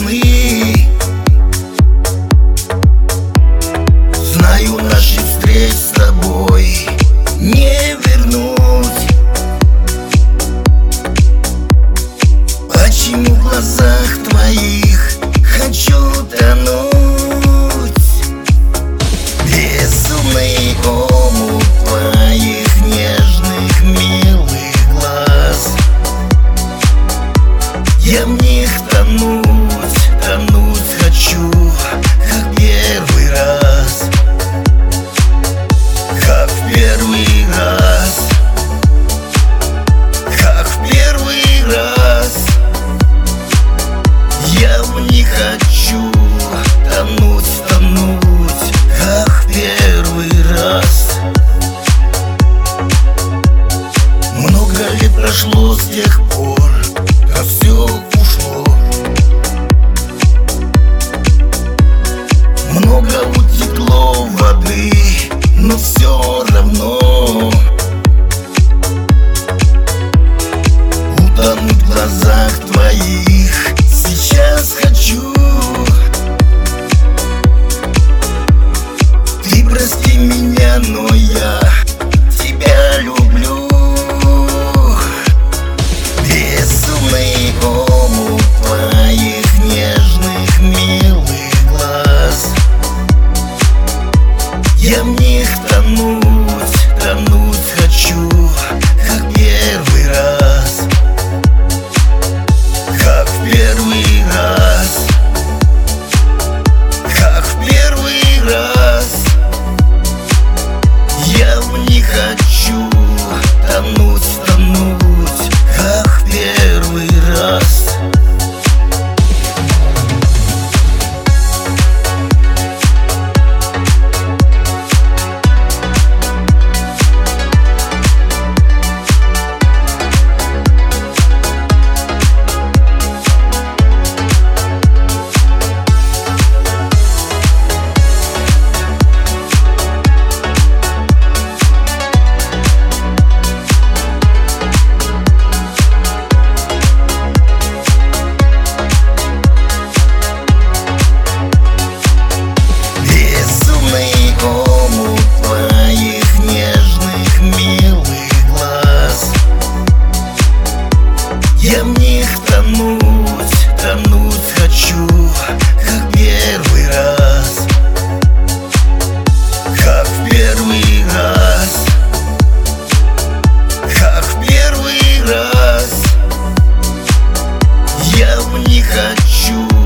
сны. Знаю, наши встреч с тобой не вернуть. Почему в глазах твоих хочу тонуть? Безумный омут твоих нежных, милых глаз. Я в них тонуть, тонуть хочу, как первый раз. Как в первый раз. Как в первый раз. Я в них хочу тонуть, тонуть, как в первый раз. Много лет прошло с тех пор, как все ушло. Много утекло воды, но все равно утонуть в глазах твоих сейчас хочу. Ты прости меня, но я тебя люблю. Безумный омут твоих нежных, милых глаз. Я в них тонуть, тонуть хочу, как первый раз. Как в первый раз. Как в первый раз. Я в них хочу тонуть, тонуть, как в первый раз. Я в них тонуть, тонуть хочу, как первый раз. Как в первый раз. Как в первый раз. Я в них хочу